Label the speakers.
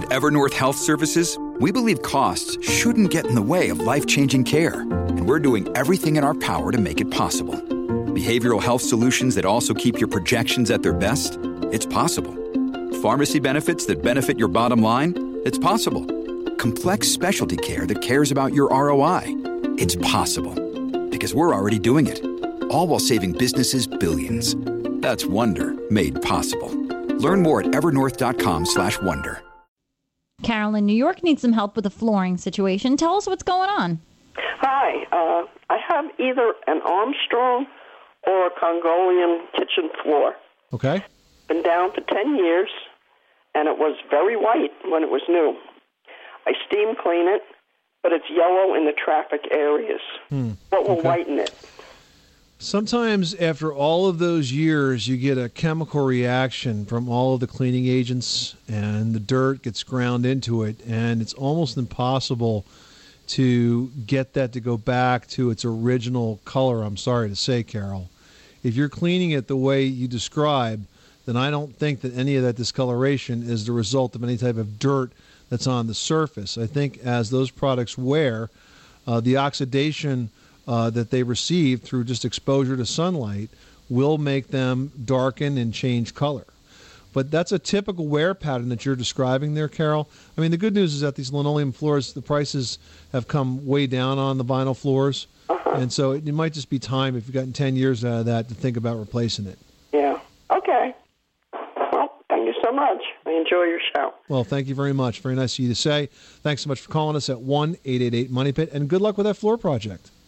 Speaker 1: Evernorth Health Services, we believe costs shouldn't get in the way of life-changing care, and we're doing everything in our power to make it possible. Behavioral health solutions that also keep your projections at their best? It's possible. Pharmacy benefits that benefit your bottom line? It's possible. Complex specialty care that cares about your ROI? It's possible. Because we're already doing it. All while saving businesses billions. That's Wonder made possible. Learn more at evernorth.com/wonder.
Speaker 2: Carol in New York needs some help with the flooring situation. Tell us what's going on.
Speaker 3: Hi. I have either an Armstrong or a Congolian kitchen floor.
Speaker 4: Okay.
Speaker 3: Been down for 10 years, and it was very white when it was new. I steam clean it, but it's yellow in the traffic areas. What will whiten it?
Speaker 4: Sometimes after all of those years, you get a chemical reaction from all of the cleaning agents, and the dirt gets ground into it, and it's almost impossible to get that to go back to its original color, I'm sorry to say, Carol. If you're cleaning it the way you describe, then I don't think that any of that discoloration is the result of any type of dirt that's on the surface. I think as those products wear, the oxidation that they receive through just exposure to sunlight will make them darken and change color. But that's a typical wear pattern that you're describing there, Carol. I mean, the good news is that these linoleum floors, the prices have come way down on the vinyl floors. And so it might just be time, if you've gotten 10 years out of that, to think about replacing it.
Speaker 3: Yeah. Okay. Well, thank you so much. I enjoy your show.
Speaker 4: Well, thank you very much. Very nice of you to say. Thanks so much for calling us at 1-888-MONEYPIT, and good luck with that floor project.